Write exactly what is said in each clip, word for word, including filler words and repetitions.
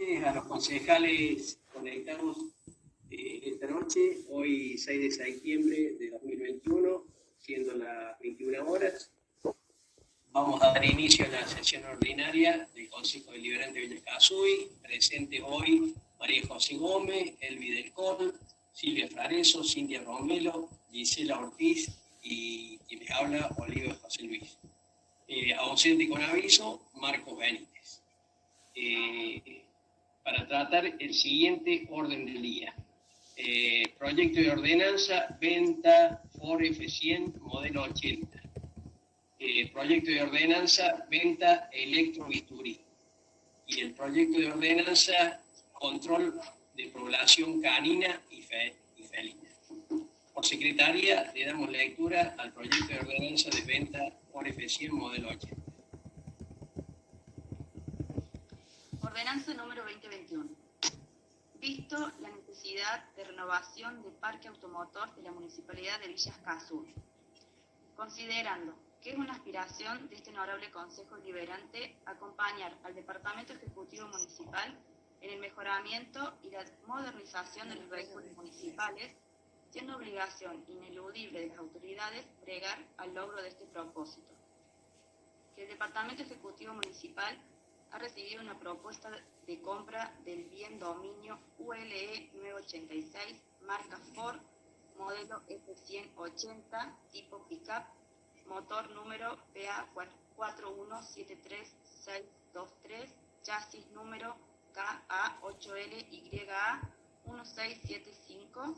tardes a los concejales conectados eh, esta noche, hoy seis de septiembre de dos mil veintiuno, siendo las veintiuna horas. Vamos a dar inicio a la sesión ordinaria del Consejo Deliberante de Villa Casuy. Presente hoy María José Gómez, Elvi del Col, Silvia Frareso, Cintia Romelo, Gisela Ortiz y quien les habla, Oliver José Luis. Eh, ausente con aviso, Marcos Benítez. Eh, para tratar el siguiente orden del día. Eh, proyecto de ordenanza, venta Ford F cien, modelo ochenta. Eh, proyecto de ordenanza, venta electrobisturí. Y el proyecto de ordenanza, control de población canina y, fe, y felina. Por secretaría, le damos lectura al proyecto de ordenanza de venta Ford F cien, modelo ochenta. Ordenanza número veinte veintiuno. Visto la necesidad de renovación del parque automotor de la Municipalidad de Villa Casuy, considerando que es una aspiración de este honorable Consejo Deliberante acompañar al Departamento Ejecutivo Municipal en el mejoramiento y la modernización de los vehículos municipales, siendo obligación ineludible de las autoridades bregar al logro de este propósito. Que el Departamento Ejecutivo Municipal ha recibido una propuesta de compra del bien dominio U L E novecientos ochenta y seis, marca Ford, modelo F ciento ochenta, tipo pick-up, motor número P A cuatro uno siete tres seis dos tres, chasis número K A ocho L Y A uno seis siete cinco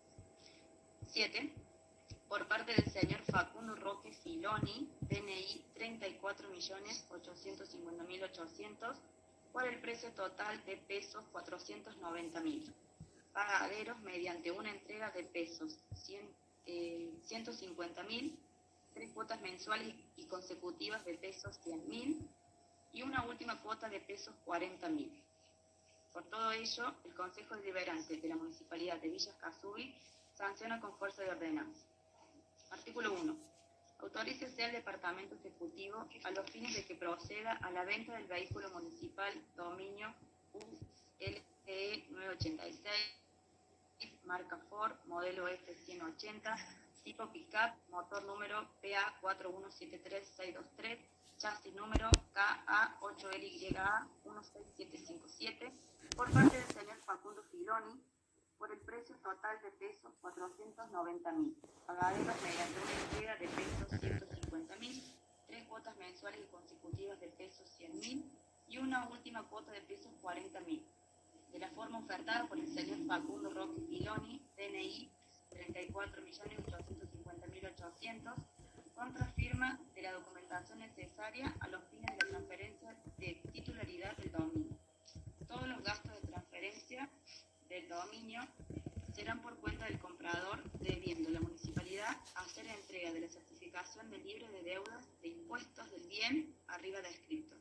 siete, por parte del señor Facundo Roque Filoni, D N I treinta y cuatro millones ochocientos cincuenta mil ochocientos, por el precio total de pesos cuatrocientos noventa mil, pagaderos mediante una entrega de pesos cien, eh, ciento cincuenta mil, tres cuotas mensuales y consecutivas de pesos cien mil y una última cuota de pesos cuarenta mil. Por todo ello, el Consejo Deliberante de la Municipalidad de Villa Casuy sanciona con fuerza de ordenanza. Artículo uno. Autorícese al Departamento Ejecutivo a los fines de que proceda a la venta del vehículo municipal dominio U L E novecientos ochenta y seis, marca Ford, modelo F ciento ochenta, tipo pick-up, motor número P A cuatro uno siete tres seis dos tres, chasis número K A ocho L Y A uno seis siete cinco siete, por parte del señor Facundo Filoni, por el precio total de pesos cuatrocientos noventa mil, pagaderos mediante una entrega de pesos ciento cincuenta mil, tres cuotas mensuales y consecutivas de pesos cien mil y una última cuota de pesos cuarenta mil, de la forma ofertada por el señor Facundo Roque Filoni, D N I treinta y cuatro millones ochocientos cincuenta mil ochocientos, contra firma de la documentación necesaria a los fines de la transferencia de titularidad del dominio. Todos los gastos de transferencia del dominio serán por cuenta del comprador, debiendo la municipalidad hacer entrega de la certificación del libre de deudas de impuestos del bien arriba descrito.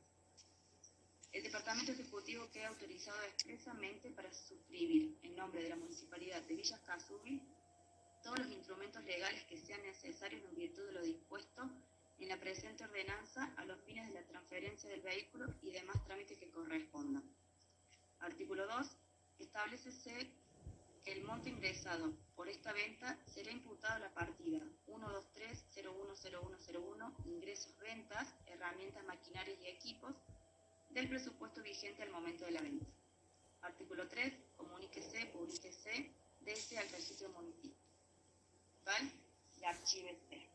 El Departamento Ejecutivo queda autorizado expresamente para suscribir en nombre de la Municipalidad de Villa Casuy todos los instrumentos legales que sean necesarios en virtud de lo dispuesto en la presente ordenanza a los fines de la transferencia del vehículo y demás trámites que correspondan. Artículo dos. Establécese que el monto ingresado por esta venta será imputado a la partida uno dos tres cero uno cero uno cero uno, ingresos, ventas, herramientas, maquinarias y equipos, del presupuesto vigente al momento de la venta. Artículo tres. Comuníquese, publíquese desde al registro municipal y archívese.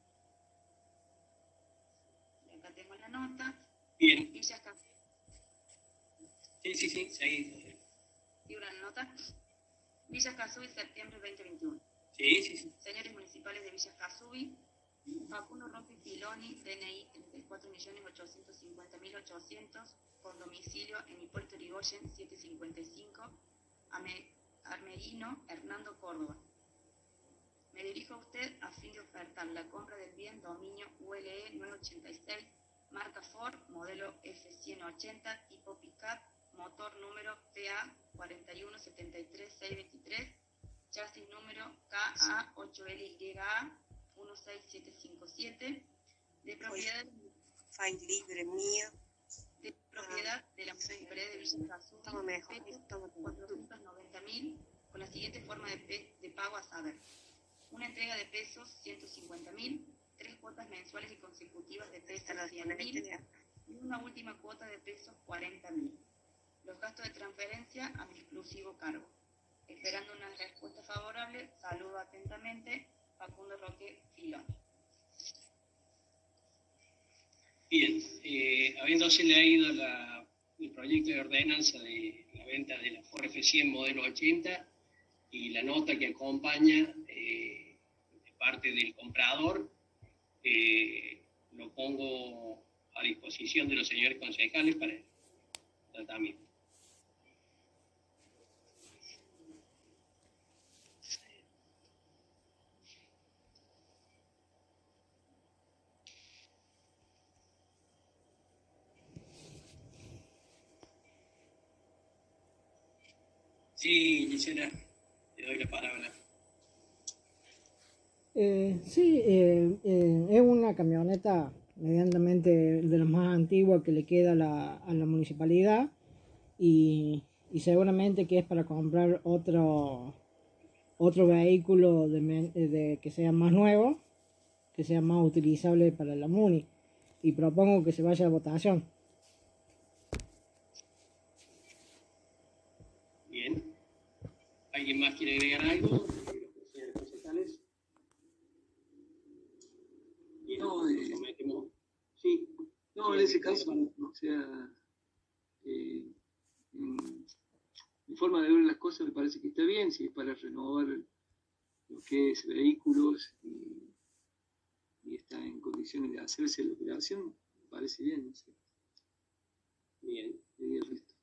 Y acá tengo la nota. Bien. Villa Casuy. Sí, sí, sí, seguí. ¿Y una nota? Villa Casuy, septiembre veinte veintiuno. Sí, sí, sí. Señores municipales de Villa Casuy, Facundo Roque Filoni, D N I treinta y cuatro millones ochocientos cincuenta mil ochocientos, con domicilio en Hipólito Yrigoyen setecientos cincuenta y cinco, Armerino, Hernando, Córdoba. Me dirijo a usted a fin de ofertar la compra del bien dominio U L E novecientos ochenta y seis, marca Ford, modelo F ciento ochenta, tipo pick-up, motor número P A cuatro uno siete tres seis dos tres, chasis número K A ocho L Y A uno seis siete cinco siete, de propiedad, file libre mío, de propiedad de la Municipalidad de Villa Casú, cuatrocientos noventa mil, con la siguiente forma de, pe- de pago a saber: una entrega de pesos ciento cincuenta mil, tres cuotas mensuales y consecutivas de pesos cien mil y una última cuota de pesos cuarenta mil. Los gastos de transferencia a mi exclusivo cargo. Esperando una respuesta favorable, saludo atentamente, Facundo Roque Filón. Bien, eh, habiéndose leído la, el proyecto de ordenanza de la venta de la Ford F cien modelo ochenta y la nota que acompaña eh, de parte del comprador, eh, lo pongo a disposición de los señores concejales para el tratamiento. Sí, Gisela, te doy la palabra. Eh, sí, eh, eh, es una camioneta medianamente de las más antiguas que le queda a la, a la municipalidad y, y seguramente que es para comprar otro, otro vehículo de, men- de que sea más nuevo, que sea más utilizable para la MUNI, y propongo que se vaya a votación. Bien. ¿Alguien más quiere agregar algo? Los señores concejales. Bien, No, eh, nos sometemos. Sí. No, en ese caso, o sea, eh, en mi forma de ver las cosas me parece que está bien, si es para renovar lo que es vehículos y, y está en condiciones de hacerse la operación, me parece bien, no sé. Bien. Y el resto.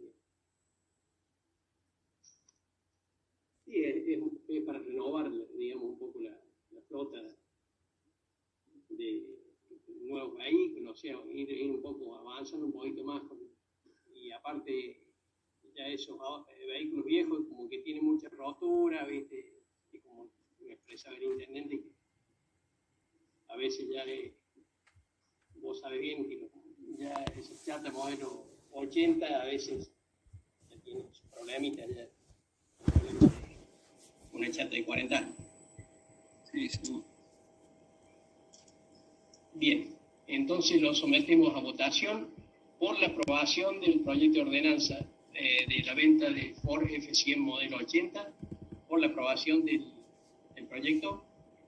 Sí, es, es, es para renovar, digamos, un poco la, la flota de nuevos vehículos, o sea, ir, ir un poco avanzando un poquito más. Con, y aparte, ya esos eh, vehículos viejos como que tienen mucha rotura, ¿viste? Y como me expresaba el intendente, que a veces ya eh, vos sabés bien que ya esos chatas modelo ochenta a veces ya tienen sus problemitas, ya una chata de cuarenta años. Sí, sí. Bien, entonces lo sometemos a votación por la aprobación del proyecto de ordenanza eh, de la venta de Ford F cien modelo ochenta, por la aprobación del, del proyecto.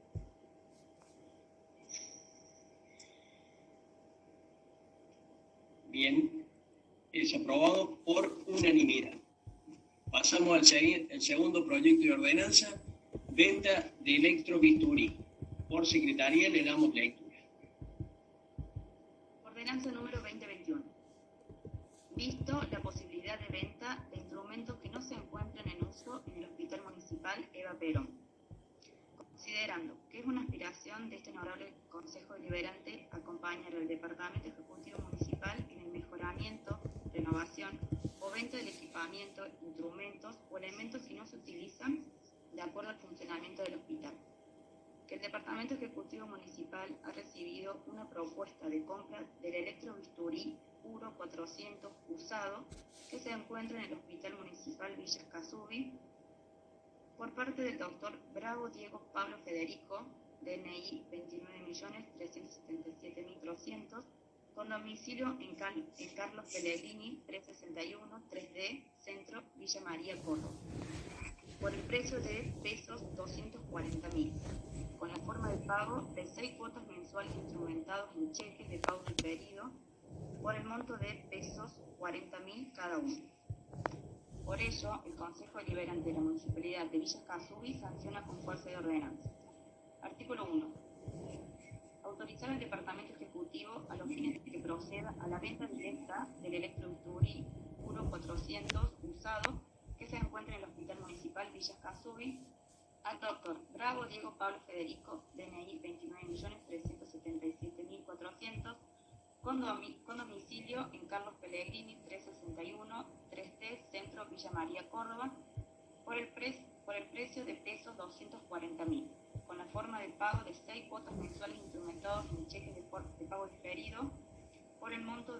Bien, es aprobado por unanimidad. Pasamos al segui- el segundo proyecto de ordenanza, venta de electrobisturí. Por secretaría le damos lectura. Ordenanza número veinte veintiuno. Visto la posibilidad de venta de instrumentos que no se encuentran en uso en el Hospital Municipal Eva Perón. Considerando que es una aspiración de este honorable Consejo Deliberante acompañar al Departamento Ejecutivo Municipal en el mejoramiento, renovación o venta del equipamiento, instrumentos o elementos que no se utilizan de acuerdo al funcionamiento del hospital. Que el Departamento Ejecutivo Municipal ha recibido una propuesta de compra del electrobisturí Puro cuatrocientos usado que se encuentra en el Hospital Municipal Villas Casubi por parte del doctor Bravo Diego Pablo Federico, D N I veintinueve millones trescientos setenta y siete mil trescientos, con domicilio en, Cal en Carlos Pellegrini trescientos sesenta y uno, tres D, Centro, Villa María, Córdoba, por el precio de pesos doscientos cuarenta mil, con la forma de pago de seis cuotas mensuales instrumentados en cheques de pago diferido, por el monto de pesos cuarenta mil cada uno. Por ello, el Consejo Deliberante de la Municipalidad de Villa Casubi sanciona con fuerza de ordenanza. Artículo uno. Autorizar al Departamento Ejecutivo a los fines de que proceda a la venta directa del electrobisturí Puro cuatrocientos usado que se encuentra en el Hospital Municipal Villas Casubi al doctor Bravo Diego Pablo Federico, D N I veintinueve millones trescientos setenta y siete mil cuatrocientos, con, domi con domicilio en Carlos Pellegrini trescientos sesenta y uno, tres D, Centro, Villa María, Córdoba, por el, pre por el precio de pesos doscientos cuarenta mil, con la forma de pago de seis cuotas mensuales instrumentados en cheques de, de pago diferido, por el monto de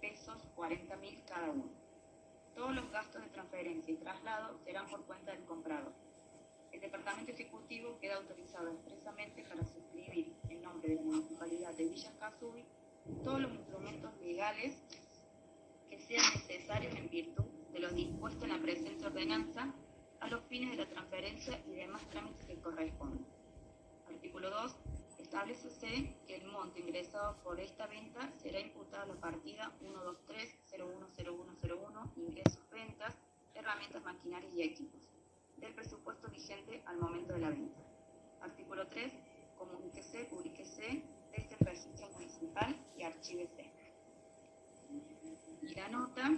pesos cuarenta mil cada uno. Todos los gastos de transferencia y traslado serán por cuenta del comprador. El Departamento Ejecutivo queda autorizado expresamente para suscribir en nombre de la Municipalidad de Villa Casubi todos los instrumentos legales que sean necesarios en virtud de lo dispuesto en la presente ordenanza a los fines de la transferencia y demás trámites que correspondan. Artículo dos. Establécese que el monto ingresado por esta venta será imputado a la partida uno dos tres cero uno cero uno cero uno, ingresos, ventas, herramientas, maquinarias y equipos, del presupuesto vigente al momento de la venta. Artículo tres. Comuníquese, publíquese desde el registro municipal y archívese. Y la nota: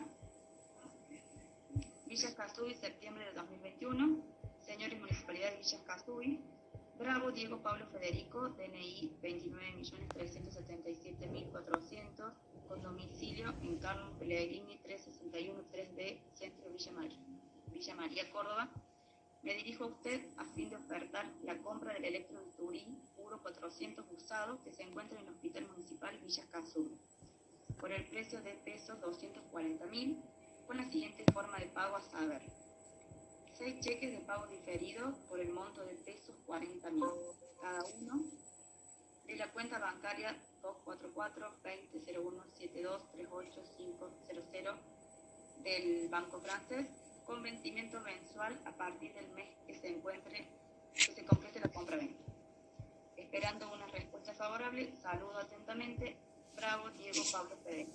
Villa Casubi, septiembre de dos mil veintiuno. Señores Municipalidad de Villa Casubi, Bravo Diego Pablo Federico, D N I veintinueve millones trescientos setenta y siete mil cuatrocientos, con domicilio en Carlos Pellegrini trescientos sesenta y uno tres B, Centro Villa María, Villa María, Córdoba. Me dirijo a usted a fin de ofertar la compra del electrobisturí puro cuatrocientos usado que se encuentra en el Hospital Municipal Villa Casubi, por el precio de pesos doscientos cuarenta mil, con la siguiente forma de pago a saber: seis cheques de pago diferido por el monto de pesos cuarenta mil cada uno de la cuenta bancaria dos cuatro cuatro veinte cero uno siete dos tres ocho cinco cero cero del Banco Francés, con vencimiento mensual a partir del mes que se encuentre, que se complete la compra-venta. Esperando una respuesta favorable, saludo atentamente, Bravo Diego Pablo Federico.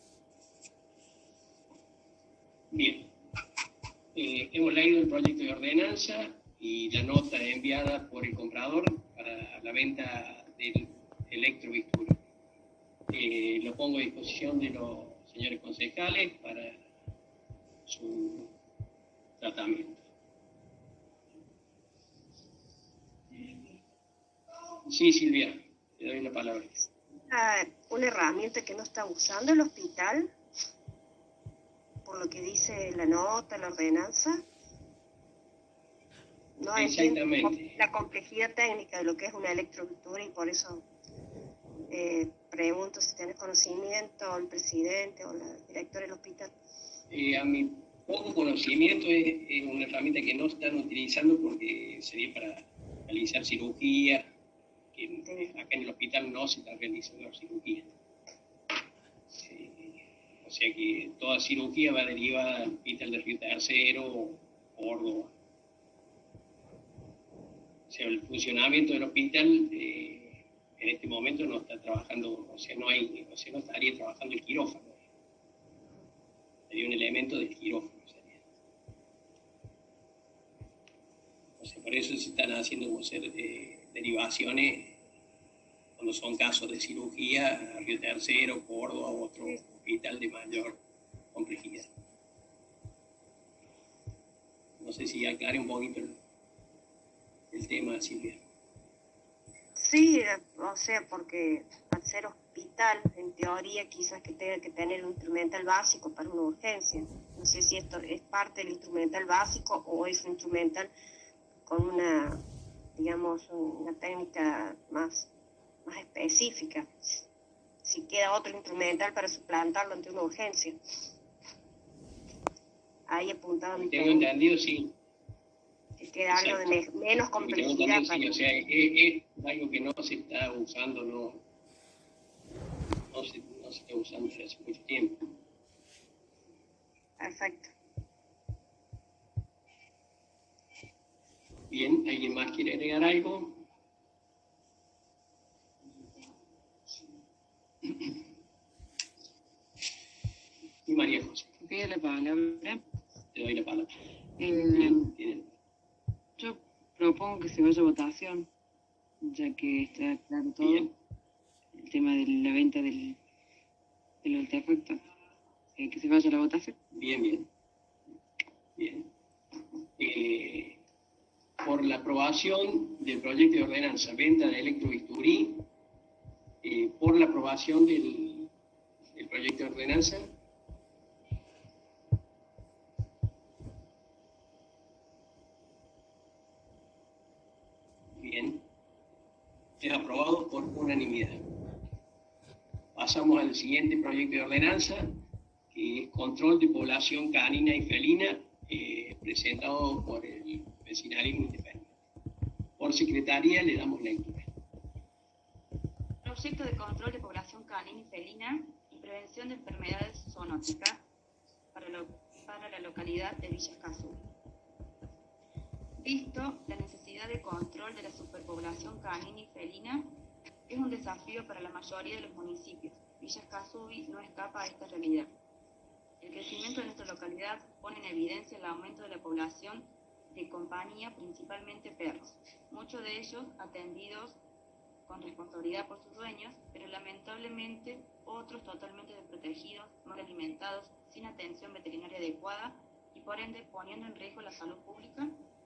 Bien. Eh, hemos leído el proyecto de ordenanza y la nota enviada por el comprador para la venta del electrobisturí. Eh, lo pongo a disposición de los señores concejales para su tratamiento. Sí, Silvia, te doy la palabra. Una, una herramienta que no está usando el hospital, por lo que dice la nota, la ordenanza. No entiendo la complejidad técnica de lo que es una electrobisturí, y por eso eh, pregunto si tenés conocimiento, el presidente o la directora del hospital. Eh, a mi poco conocimiento es, es una herramienta que no están utilizando porque sería para realizar cirugía, que sí. Acá en el hospital no se está realizando cirugía. Sí. O sea que toda cirugía va derivada al hospital de Río Tercero o Córdoba. O sea, el funcionamiento del hospital eh, en este momento no está trabajando, o sea, no hay, o sea, no estaría trabajando el quirófano. Sería un elemento del quirófano. Sería. O sea, por eso se están haciendo como ser, eh, derivaciones cuando son casos de cirugía a Río Tercero, Córdoba o otro hospital de mayor complejidad. No sé si aclare un poquito el, el tema, Silvia. Sí, o sea, porque al ser hospital, en teoría, quizás que tenga que tener un instrumental básico para una urgencia. No sé si esto es parte del instrumental básico o es un instrumental con una, digamos, una técnica más, más específica. Si queda otro instrumental para suplantarlo ante una urgencia. Ahí apuntaba mi Tengo pregunta. Entendido, sí. Que queda algo de me menos complejidad. Sí, o sea, es, es algo que no se está usando, no, no, se, no se está usando desde hace mucho tiempo. Perfecto. Bien, ¿alguien más quiere agregar algo? Y María José. Pido la palabra. Te doy la palabra. Eh, Bien, bien. Yo propongo que se vaya a votación, ya que está claro todo. Bien. El tema de la venta del, del artefacto. Eh, que se vaya a la votación. Bien, bien. Bien. Eh, por la aprobación del proyecto de ordenanza venta de electrobisturí, eh, por la aprobación del, del proyecto de ordenanza, bien, es aprobado por unanimidad. Pasamos al siguiente proyecto de ordenanza, control de población canina y felina eh, presentado por el vecinalismo independiente. Por secretaría le damos lectura. Proyecto de control de población canina y felina y prevención de enfermedades zoonóticas para, lo, para la localidad de Villa Escazú. Visto la necesidad de control de la superpoblación canina y felina, es un desafío para la mayoría de los municipios. Villa Escazú no escapa a esta realidad. El crecimiento de nuestra localidad pone en evidencia el aumento de la población de compañía, principalmente perros, muchos de ellos atendidos con responsabilidad por sus dueños, pero lamentablemente otros totalmente desprotegidos, mal alimentados, sin atención veterinaria adecuada y por ende poniendo en riesgo la salud pública,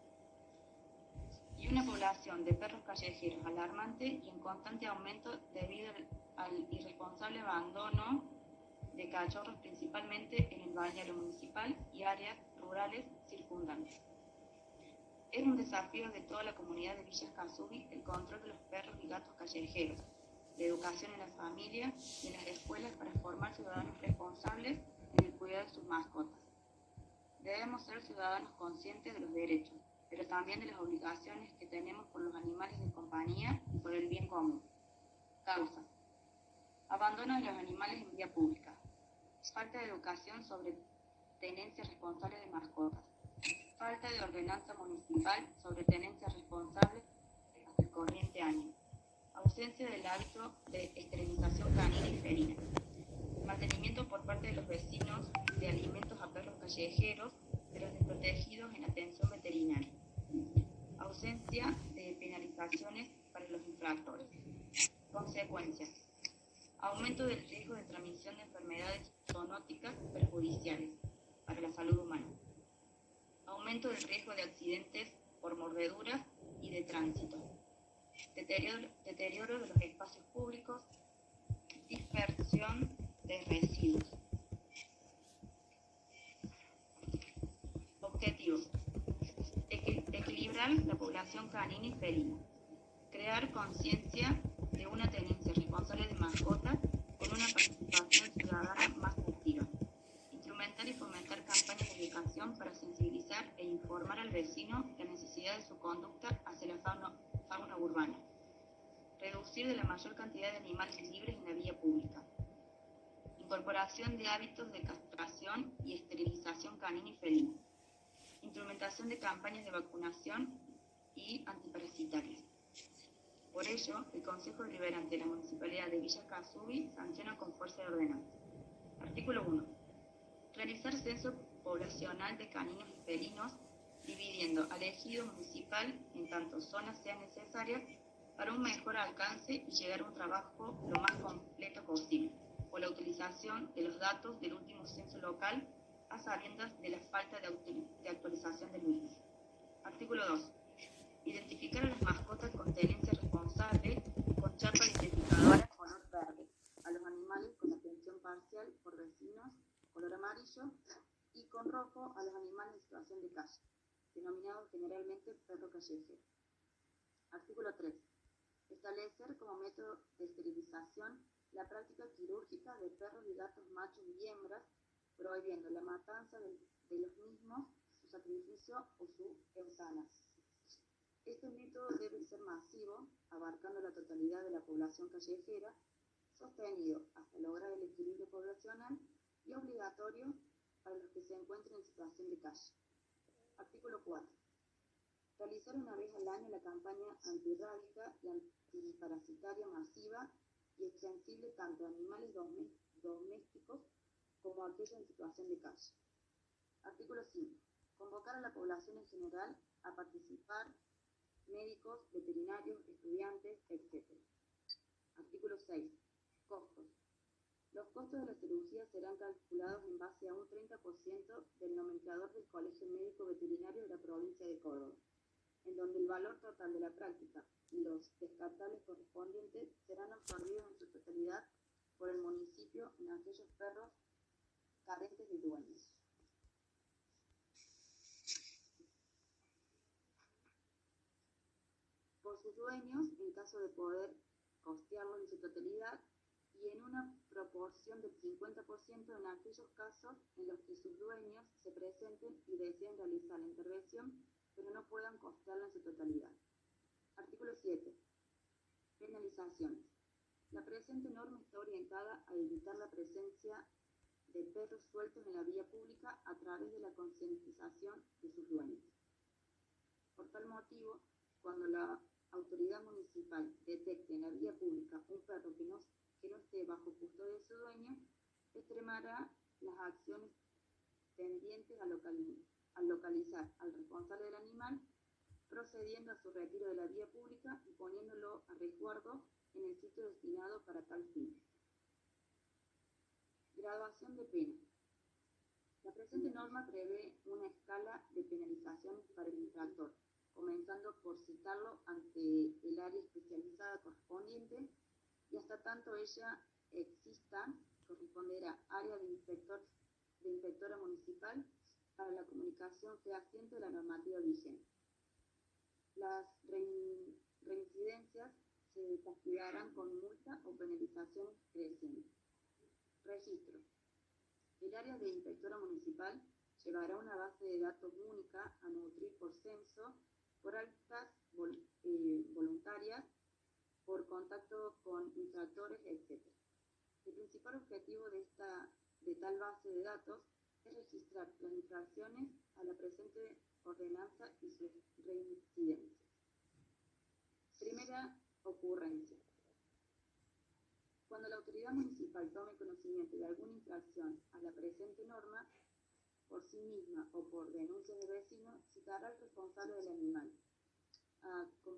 y una población de perros callejeros alarmante y en constante aumento debido al irresponsable abandono de cachorros, principalmente en el balneario municipal y áreas rurales circundantes. Es un desafío de toda la comunidad de Villa Escazú el control de los perros y gatos callejeros, la educación en la familia y en las escuelas para formar ciudadanos responsables en el cuidado de sus mascotas. Debemos ser ciudadanos conscientes de los derechos, pero también de las obligaciones que tenemos por los animales de compañía y por el bien común. Causas: abandono de los animales en vía pública, falta de educación sobre tenencia responsable de mascotas, falta de ordenanza municipal sobre tenencia responsable hasta el corriente año, ausencia del hábito de esterilización canina y felina, mantenimiento por parte de los vecinos de alimentos a perros callejeros, pero desprotegidos en atención veterinaria, ausencia de penalizaciones para los infractores. Consecuencias: aumento del riesgo de transmisión de enfermedades zoonóticas perjudiciales para la salud humana, aumento del riesgo de accidentes por mordeduras y de tránsito, deterioro, deterioro de los espacios públicos, dispersión de residuos. Objetivos: Equi- equilibrar la población canina y felina, crear conciencia de una tenencia responsable de mascotas con una participación ciudadana más activa, instrumentar y fomentar campañas de educación para sensibilizar e informar al vecino la necesidad de su conducta hacia la fauna, fauna urbana, reducir de la mayor cantidad de animales libres en la vía pública, incorporación de hábitos de castración y esterilización canina y felina, instrumentación de campañas de vacunación y antiparasitarias. Por ello, el Consejo Deliberante de la Municipalidad de Villa Escazú sanciona con fuerza de ordenanza. Artículo uno. Realizar censo poblacional de caninos y felinos, dividiendo al ejido municipal en tanto zonas sean necesarias para un mejor alcance y llegar a un trabajo lo más completo posible, o la utilización de los datos del último censo local a sabiendas de la falta de, de actualización del mismo. Artículo dos. Identificar a las mascotas con tenencia responsable con chapa identificadora color verde, a los animales con atención parcial por vecinos color amarillo y con rojo a los animales en situación de calle, denominados generalmente perro callejero. Artículo tres. Establecer como método de esterilización la práctica quirúrgica de perros y gatos machos y hembras, prohibiendo la matanza de, de los mismos, su sacrificio o su eutanasia. Este método debe ser masivo, abarcando la totalidad de la población callejera, sostenido hasta lograr el equilibrio poblacional y obligatorio para los que se encuentren en situación de calle. Artículo cuatro. Realizar una vez al año la campaña antirrábica y antiparasitaria masiva y extensible tanto a animales domésticos como a aquellos en situación de calle. Artículo cinco. Convocar a la población en general a participar, médicos, veterinarios, estudiantes, etcétera. Artículo seis. Costos. Los costos de la cirugía serán calculados en base a un treinta por ciento del nomenclador del Colegio Médico Veterinario de la provincia de Córdoba, en donde el valor total de la práctica y los descartables correspondientes serán absorbidos en su totalidad por el municipio en aquellos perros carentes de dueños. Por sus dueños, en caso de poder costearlos en su totalidad, y en una proporción del cincuenta por ciento en aquellos casos en los que sus dueños se presenten y deseen realizar la intervención, pero no puedan costearla en su totalidad. Artículo siete. Penalizaciones. La presente norma está orientada a evitar la presencia de perros sueltos en la vía pública a través de la concientización de sus dueños. Por tal motivo, cuando la autoridad municipal detecte en la vía pública un perro que no, que no esté bajo custodia de su dueño, extremará las acciones tendientes a, locali a localizar al responsable del animal, procediendo a su retiro de la vía pública y poniéndolo a resguardo en el sitio destinado para tal fin. Graduación de pena. La presente norma prevé una escala de penalizaciones para el infractor, comenzando por citarlo ante el área especializada correspondiente y hasta tanto ella exista, corresponderá área de, inspector, de inspectora municipal para la comunicación fehaciente de la normativa vigente. Las reincidencias se castigarán con multa o penalizaciones crecientes. Registro. El área de inspectora municipal llevará una base de datos única a nutrir por censo, por altas vol eh, voluntarias, por contacto con infractores, etcétera. El principal objetivo de, esta, de tal base de datos es registrar las infracciones a la presente ordenanza y sus reincidencias. Primera ocurrencia. Cuando la autoridad municipal tome conocimiento de alguna infracción a la presente norma, por sí misma o por denuncias de vecinos, citará al responsable del animal a, com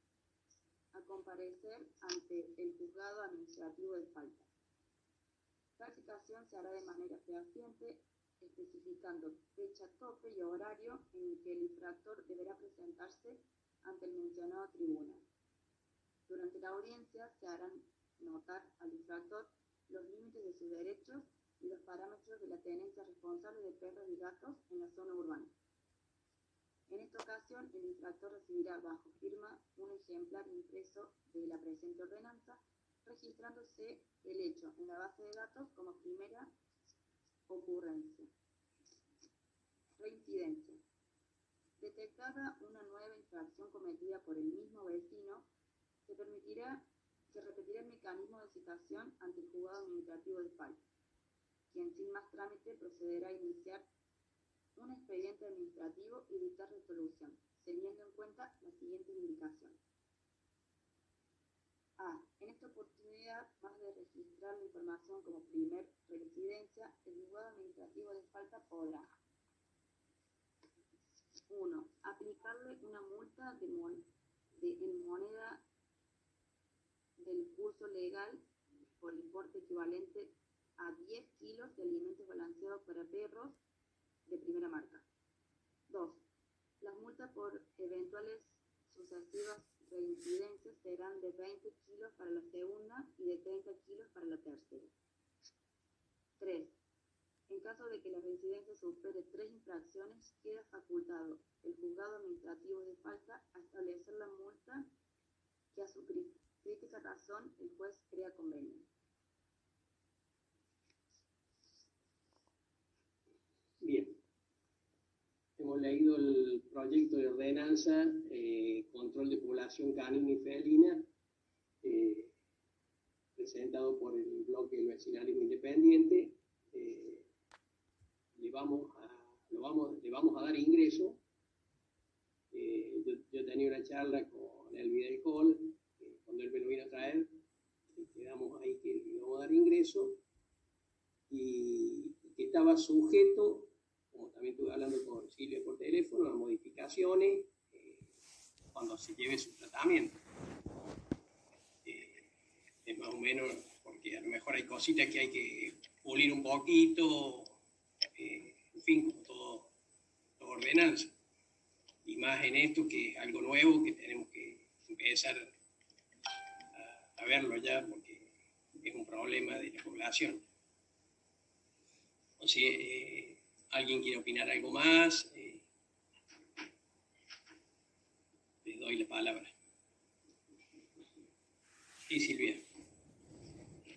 a comparecer ante el juzgado administrativo de falta. Tal citación se hará de manera fehaciente, especificando fecha tope y horario en el que el infractor deberá presentarse ante el mencionado tribunal. Durante la audiencia se harán notar al infractor los límites de sus derechos y los parámetros de la tenencia responsable de perros y gatos en la zona urbana. En esta ocasión, el infractor recibirá bajo firma un ejemplar impreso de la presente ordenanza, registrándose el hecho en la base de datos como primera ocurrencia. Reincidencia. Detectada una nueva infracción cometida por el mismo vecino, se permitirá Se repetirá el mecanismo de citación ante el juzgado administrativo de falta, quien sin más trámite procederá a iniciar un expediente administrativo y dictar resolución, teniendo en cuenta las siguientes indicaciones. A. En esta oportunidad, más de registrar la información como primer reincidencia, el juzgado administrativo de falta podrá uno. Aplicarle una multa de, mon de en moneda del curso legal por importe equivalente a diez kilos de alimentos balanceados para perros de primera marca. dos. Las multas por eventuales sucesivas reincidencias serán de veinte kilos para la segunda y de treinta kilos para la tercera. tres. En caso de que la reincidencia supere tres infracciones, queda facultado el juzgado administrativo de falta a establecer la multa que a su crítica razón el juez crea conveniente. Bien. Hemos leído el proyecto de ordenanza eh, control de población canina y felina, eh, presentado por el bloque del vecinalismo independiente. Eh, le, vamos a, lo vamos, le vamos a dar ingreso. Eh, yo, yo tenía una charla con Elvi del Col, eh, cuando él me lo vino a traer, eh, quedamos ahí que le vamos a dar ingreso, y, y que estaba sujeto, como también estuve hablando con Silvia por teléfono, a modificaciones eh, cuando se lleve su tratamiento. Eh, es más o menos, porque a lo mejor hay cositas que hay que pulir un poquito, eh, en fin, como todo, todo ordenanza. Y más en esto, que es algo nuevo, que tenemos que empezar a, a verlo ya, porque es un problema de la población. Entonces, eh, ¿alguien quiere opinar algo más? Eh, les doy la palabra. Sí, Silvia.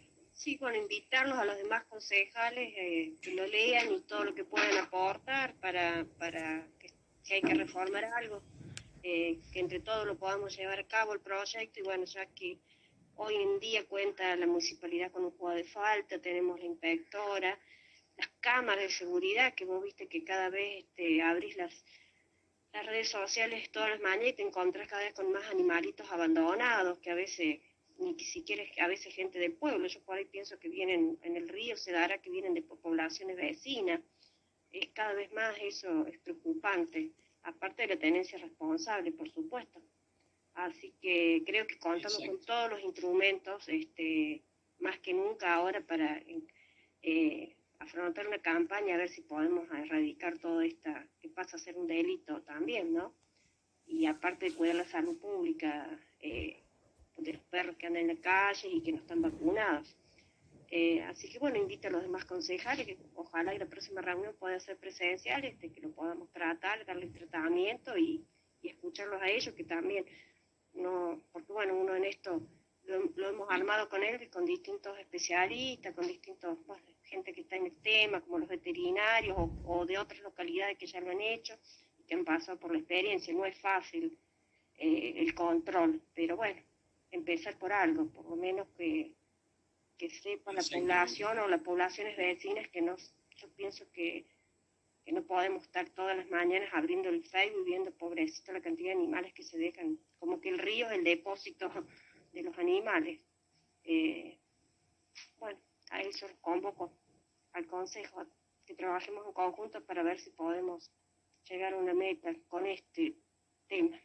Sí, bueno, invitarlos a los demás concejales eh, que lo lean y todo lo que puedan aportar para, para que si hay que reformar algo, eh, que entre todos lo podamos llevar a cabo el proyecto. Y bueno, ya que hoy en día cuenta la municipalidad con un juego de falta, tenemos la inspectora, las cámaras de seguridad, que vos viste que cada vez este, abrís las, las redes sociales todas las mañanas y te encontrás cada vez con más animalitos abandonados, que a veces ni siquiera a veces gente del pueblo. Yo por ahí pienso que vienen en el río, se dará que vienen de poblaciones vecinas. Es cada vez más, eso es preocupante, aparte de la tenencia responsable, por supuesto. Así que creo que contamos Exacto. con todos los instrumentos, este, más que nunca ahora, para eh, afrontar una campaña, a ver si podemos erradicar todo esto, que pasa a ser un delito también, ¿no? Y aparte de cuidar la salud pública, eh, de los perros que andan en la calle y que no están vacunados. Eh, así que bueno, invito a los demás concejales que ojalá que la próxima reunión pueda ser presencial, este, que lo podamos tratar, darle tratamiento y, y escucharlos a ellos, que también, no, porque bueno, uno en esto lo, lo hemos armado con él, con distintos especialistas, con distintos, pues, gente que está en el tema, como los veterinarios o, o de otras localidades que ya lo han hecho y que han pasado por la experiencia. No es fácil eh, el control, pero bueno, empezar por algo, por lo menos que, que sepa la población o las poblaciones vecinas que no, yo pienso que, que no podemos estar todas las mañanas abriendo el Facebook y viendo, pobrecito, la cantidad de animales que se dejan, como que el río es el depósito de los animales. Eh, bueno, a eso los convoco al consejo, que trabajemos en conjunto para ver si podemos llegar a una meta con este tema.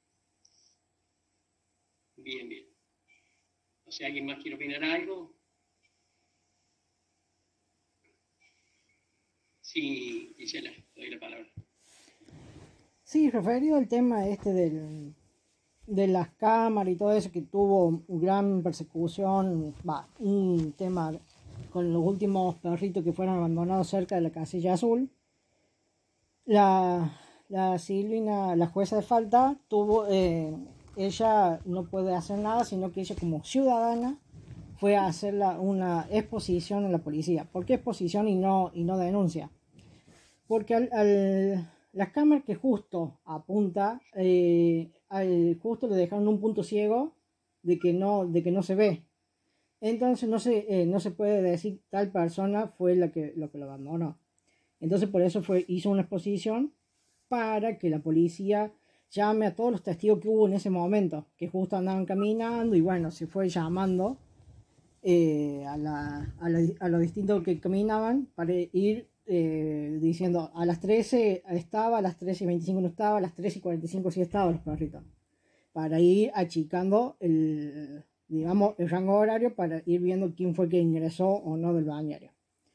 Bien, bien. O sea, ¿alguien más quiere opinar algo? Sí, Gisela, te doy la palabra. Sí, referido al tema este del, de las cámaras y todo eso, que tuvo gran persecución, va, un tema con los últimos perritos que fueron abandonados cerca de la Casilla Azul. La, la Silvina, la jueza de falta, tuvo... Eh, ella no puede hacer nada, sino que ella como ciudadana fue a hacer la, una exposición en la policía. ¿Por qué exposición y no, y no denuncia? Porque al, al, las cámaras que justo apunta, eh, al, justo le dejaron un punto ciego de que no, de que no se ve. Entonces no se, eh, no se puede decir tal persona fue la que, lo que lo abandonó. Entonces por eso fue, hizo una exposición para que la policía llame a todos los testigos que hubo en ese momento, que justo andaban caminando y bueno, se fue llamando eh, a, la, a, la, a los distintos que caminaban para ir eh, diciendo a las trece estaba, a las trece y veinticinco no estaba, a las trece y cuarenta y cinco sí estaban los perritos, para ir achicando el, digamos, el rango horario para ir viendo quién fue que ingresó o no del balneario.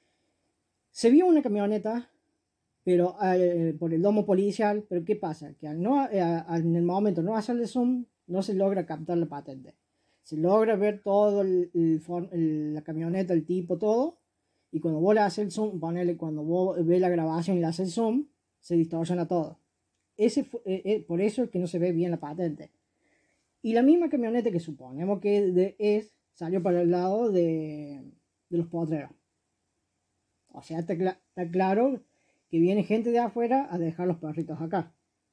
Se vio una camioneta pero eh, por el domo policial, pero ¿qué pasa? Que al no, eh, al, en el momento no hacerle zoom, no se logra captar la patente. Se logra ver todo el, el, el, la camioneta, el tipo, todo, y cuando vos le haces el zoom, ponele, cuando vos ves la grabación y le haces el zoom, se distorsiona todo. Ese fue, eh, eh, por eso es que no se ve bien la patente. Y la misma camioneta que suponemos que de, es, salió para el lado de, de los potreros. O sea, está, cl está claro que viene gente de afuera a dejar los perritos acá.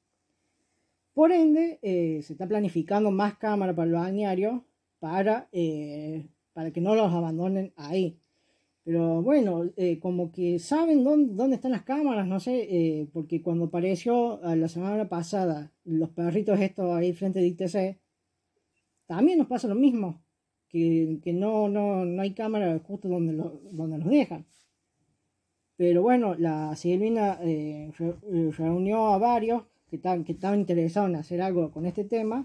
Por ende, eh, se está planificando más cámaras para el balneario para, eh, para que no los abandonen ahí. Pero bueno, eh, como que saben dónde, dónde están las cámaras, no sé, eh, porque cuando apareció la semana pasada los perritos estos ahí frente de I T C, también nos pasa lo mismo, que, que no, no, no hay cámaras justo donde, lo, donde los dejan. Pero bueno, la Silvina eh, re, reunió a varios que, tan, que estaban interesados en hacer algo con este tema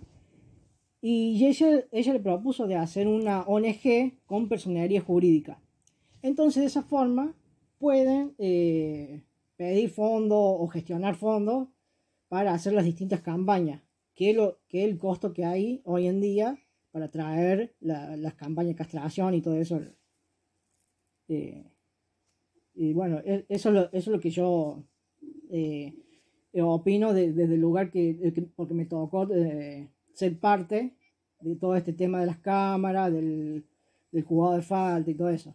y ella, ella le propuso de hacer una O N G con personería jurídica. Entonces de esa forma pueden eh, pedir fondos o gestionar fondos para hacer las distintas campañas, que es lo, que el costo que hay hoy en día para traer la, las campañas de castración y todo eso. Eh, Y bueno, eso es lo, eso es lo que yo eh, opino desde de, de el lugar que, que, porque me tocó eh, ser parte de todo este tema de las cámaras, del, del jugado de falta y todo eso.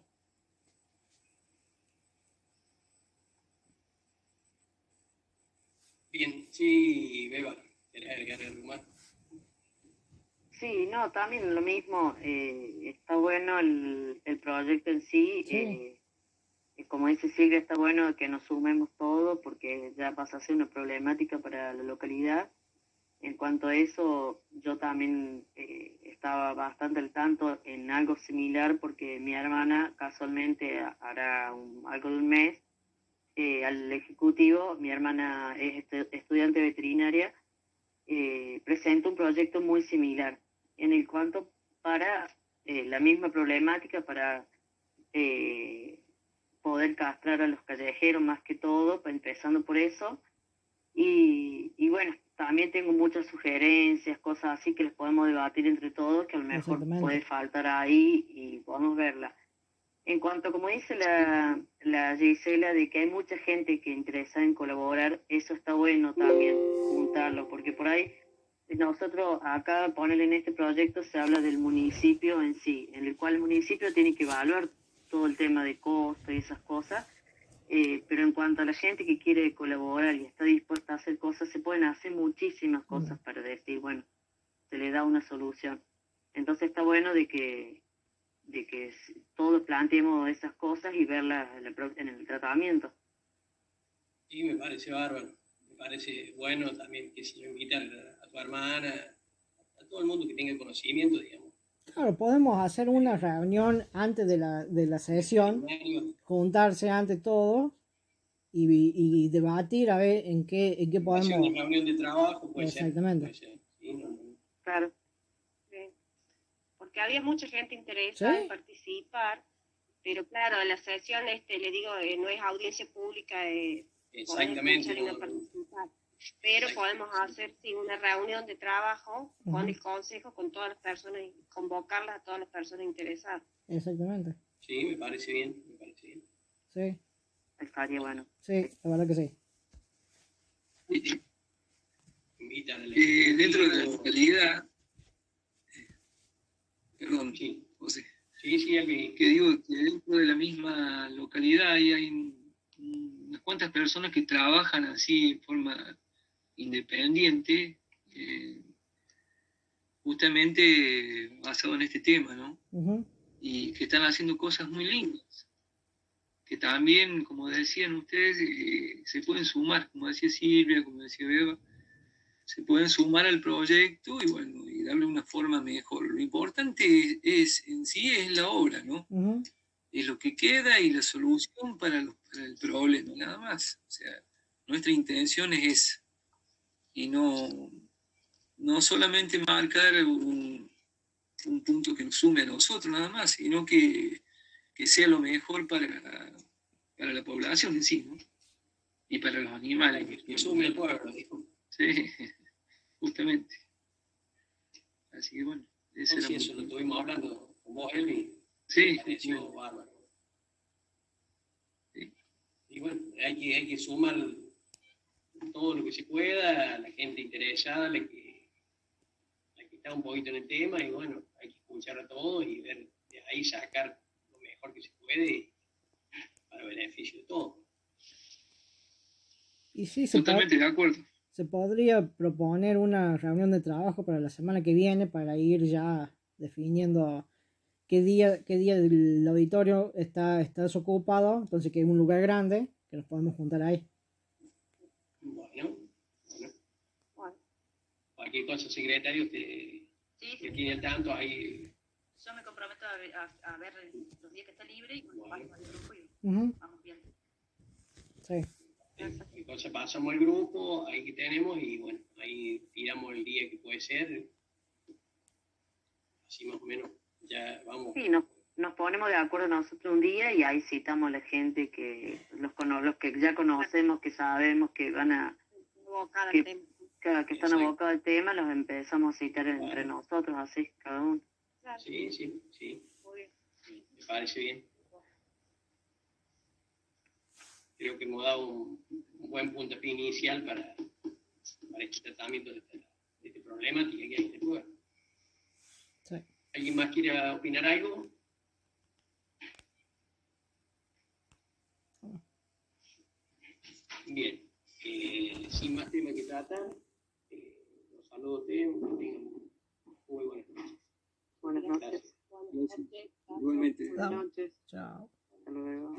Bien, sí, Beba, ¿querés agregar algo más? Sí, no, también lo mismo, eh, está bueno el, el proyecto en sí, Sí. eh, y como dice Silvia, está bueno que nos sumemos todos porque ya pasa a ser una problemática para la localidad. En cuanto a eso, yo también eh, estaba bastante al tanto en algo similar porque mi hermana casualmente hará un- algo de un mes eh, al ejecutivo, mi hermana es estu- estudiante veterinaria, eh, presenta un proyecto muy similar en el cuanto para eh, la misma problemática para eh, poder castrar a los callejeros más que todo, pa- empezando por eso. Y, y bueno, también tengo muchas sugerencias, cosas así que les podemos debatir entre todos, que a lo mejor Exactamente. puede faltar ahí y podemos verla. En cuanto, como dice la, la Gisela, de que hay mucha gente que interesa en colaborar, eso está bueno también juntarlo, porque por ahí nosotros acá, ponerle en este proyecto, se habla del municipio en sí, en el cual el municipio tiene que evaluar todo el tema de costo y esas cosas, eh, pero en cuanto a la gente que quiere colaborar y está dispuesta a hacer cosas, se pueden hacer muchísimas cosas para decir, bueno, se le da una solución. Entonces está bueno de que de que s- todos planteemos esas cosas y verlas en el, pro- en el tratamiento. Sí, me parece bárbaro. Me parece bueno también que se lo invite a, a tu hermana, a todo el mundo que tenga conocimiento, digamos. Claro, podemos hacer una reunión antes de la, de la sesión, Veterinario, juntarse antes todo y, y debatir a ver en qué, en qué hacer podemos... una reunión de trabajo, puede ser. Exactamente. Puede ser. Sí, no, no. Claro. Sí. Porque había mucha gente interesada ¿Sí? en participar, pero claro, la sesión, este, le digo, eh, no es audiencia pública, eh, podés Exactamente. escuchar y no No, no. participar. Pero podemos hacer sí, una reunión de trabajo con Ujú. el consejo, con todas las personas, y convocarlas a todas las personas interesadas. Exactamente. Sí, me parece bien, me parece bien. Sí, Estaría bueno. sí, la verdad que sí. Invitan al Eh, dentro de la ejecutivo. localidad, perdón, Sí, José, sí, sí, aquí. que digo que dentro de la misma localidad ahí hay un- unas cuantas personas que trabajan así de forma independiente, eh, justamente basado en este tema, ¿no? Ujú. Y que están haciendo cosas muy lindas, que también, como decían ustedes, eh, se pueden sumar, como decía Silvia, como decía Beba, se pueden sumar al proyecto y bueno, y darle una forma mejor. Lo importante es, en sí es la obra, ¿no? Ujú. Es lo que queda y la solución para, los- para el problema, nada más. O sea, nuestra intención es esa. Y no, no solamente marcar un, un punto que nos sume a nosotros, nada más, sino que, que sea lo mejor para, para la población en sí, ¿no? Y para los animales. Que, que sume el pueblo, dijo. Sí, justamente. Así que bueno, ese No, era sí, mi eso lo punto. estuvimos hablando con vos, Elvi. Sí, Me pareció justamente. bárbaro. Sí. Y bueno, hay que, hay que sumar todo lo que se pueda, la gente interesada, la que, la que está un poquito en el tema, y bueno, hay que escuchar a todos y ver de ahí sacar lo mejor que se puede para beneficio de todos. Y sí, se, po- Totalmente de acuerdo. se podría proponer una reunión de trabajo para la semana que viene para ir ya definiendo qué día, qué día del auditorio está, está desocupado, entonces que es un lugar grande, que nos podemos juntar ahí. Bueno, bueno, Bueno, cualquier cosa, secretario, te, Sí, que sí. tiene al tanto ahí. Yo me comprometo a ver, a, a ver los días que está libre y bueno, Bueno. pasamos al grupo y Ujú. vamos viendo. Sí, Entonces pasamos el grupo, ahí que tenemos, y bueno, ahí tiramos el día que puede ser. Así más o menos, ya vamos. Sí, nos, nos ponemos de acuerdo nosotros un día y ahí citamos a la gente que los, cono- los que ya conocemos, que sabemos que van a, convocada al que, tema. que, que están Exacto. abocados al tema, los empezamos a citar entre Claro. nosotros, así, cada uno. Claro, Sí, sí, sí, muy bien. me parece bien. Creo que hemos dado un, un buen puntapié inicial para, para este tratamiento de esta, de esta problemática que hay en el pueblo. sí. ¿Alguien más quiere opinar algo? sin más tema que tratar, eh, los saludo a ustedes, que tengan muy buenas noches. Buenas noches. Gracias. Igualmente. Buenas noches. Chao. Hasta luego.